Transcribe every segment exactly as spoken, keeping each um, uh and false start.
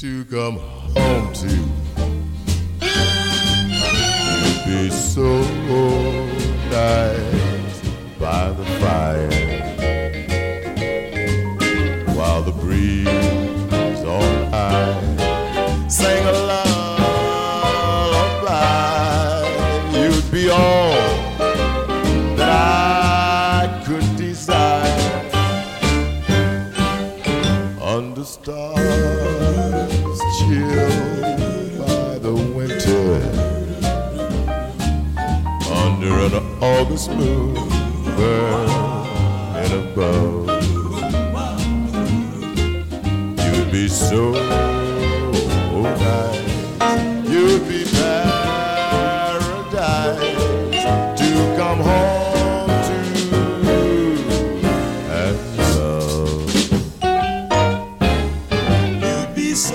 to come home to. You'd be so nice by the fire while the breeze on high sang a lullaby. You'd be all that I could desire under stars chilled by the winter, under an August moon burning above. You'd be so nice, you'd be paradise to come home to and love. You'd be so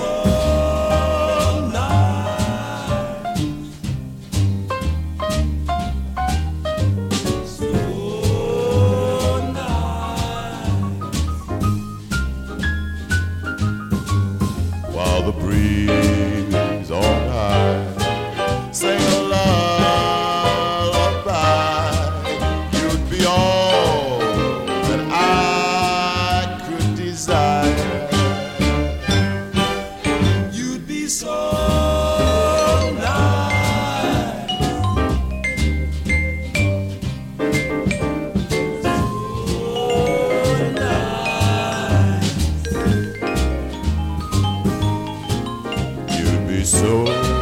while the breeze on high sang a lullaby. You'd be all that I could desire. You'd be so nice, so nice. You'd be so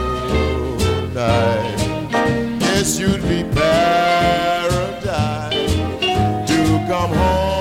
nice. Yes, you'd be paradise to come home.